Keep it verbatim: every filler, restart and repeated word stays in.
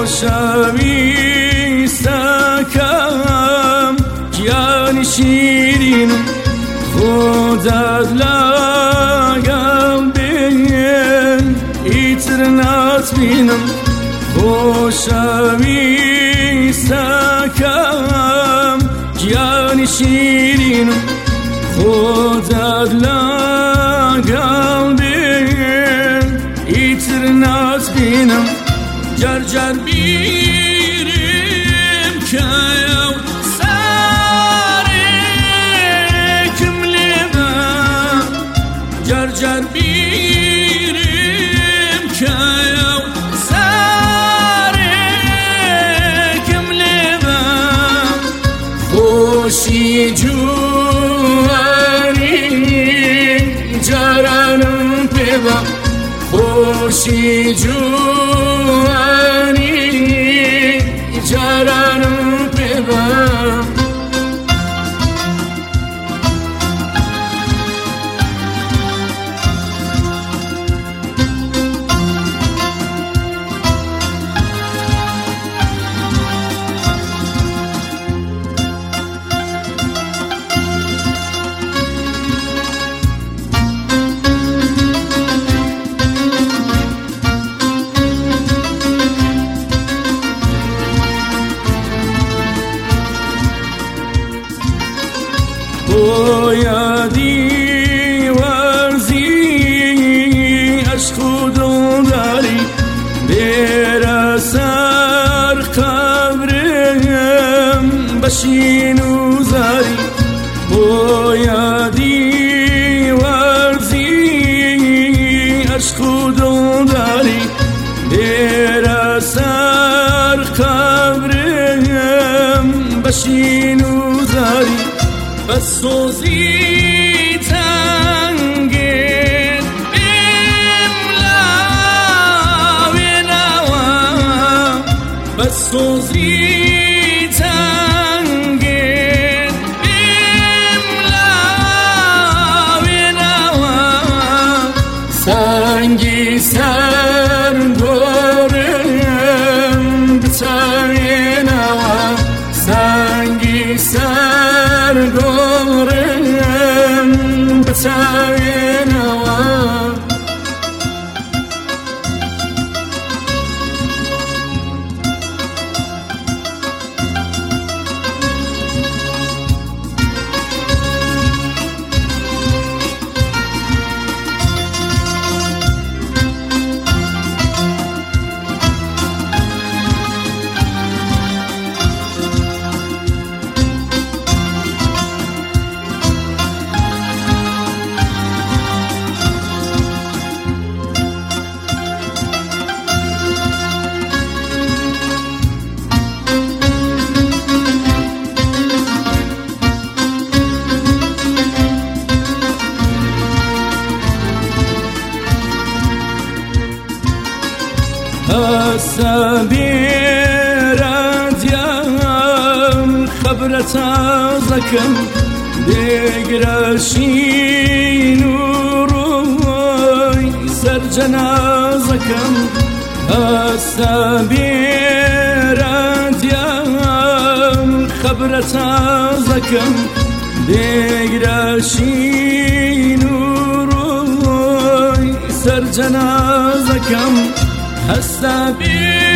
خوشویستکم گیانی شیرین خودت لگم بین ایتر نتبینم خوشویستکم گیانی شیرین خودت لگم بین ایتر نتبینم جر جر بیریم که یو سرکم لیبم جر جر بیریم که یو سرکم لیبم خوشی جوانی جرانم پیبم خوشی جوانی جرانم پیبم یادی ورزی عشق خودم داری بر سر قبرم بشین و زاری یادی ورزی عشق خودم داری بر سر قبرم بشین و زاری بس سوزی تنگید بملا و نوا بس سوزی تنگید بملا و نوا سنگی سر دورم بتای نوا سنگی سر دورم بتای نوا سبيرت يا خبرت زكم دقرشين وروي سر جنازكم سبيرت يا خبرت زكم دقرشين وروي سر جنازكم السبيل